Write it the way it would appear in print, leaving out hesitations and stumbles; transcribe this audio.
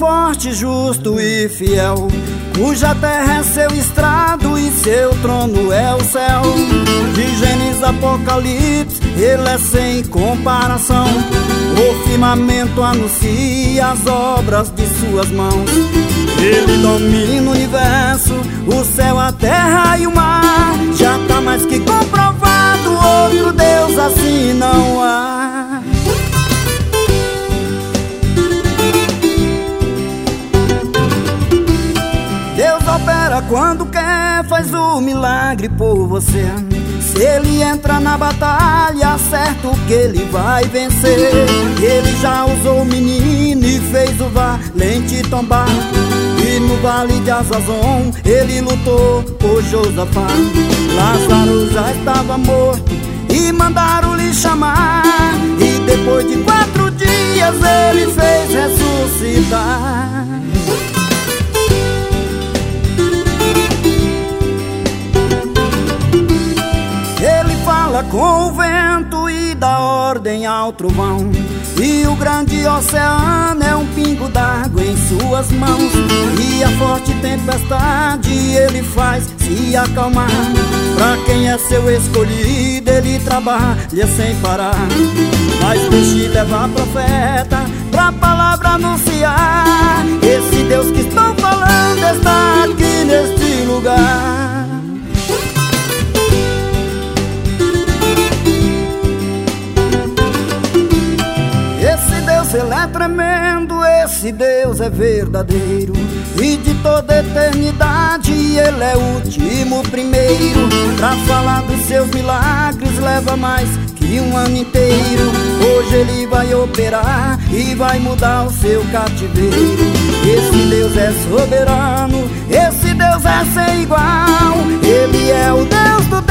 forte, justo e fiel, cuja terra é seu estrado e seu trono é o céu. De Gênesis Apocalipse, ele é sem comparação. O firmamento anuncia as obras de suas mãos. Ele domina o universo, o céu, a terra e o mar. Já tá mais que comprovado, outro Deus assim não há. Deus opera quando quer, faz o milagre por você. Se ele entra na batalha, certo que ele vai vencer. Ele já usou o menino e fez o valente tombar. E no vale de Azazon ele lutou por Josafá. Lázaro já estava morto e mandaram lhe chamar. E depois de 4 dias ele fez ressuscitar. Fala com o vento e dá ordem ao trovão. E o grande oceano é um pingo d'água em suas mãos. E a forte tempestade ele faz se acalmar. Pra quem é seu escolhido ele trabalha sem parar. Mas deixe levar profeta pra palavra anunciar. Esse Deus que estou falando está aqui neste lugar. Ele é tremendo, esse Deus é verdadeiro. E de toda eternidade ele é o último primeiro. Pra falar dos seus milagres leva mais que um ano inteiro. Hoje ele vai operar e vai mudar o seu cativeiro. Esse Deus é soberano, esse Deus é sem igual. Ele é o Deus do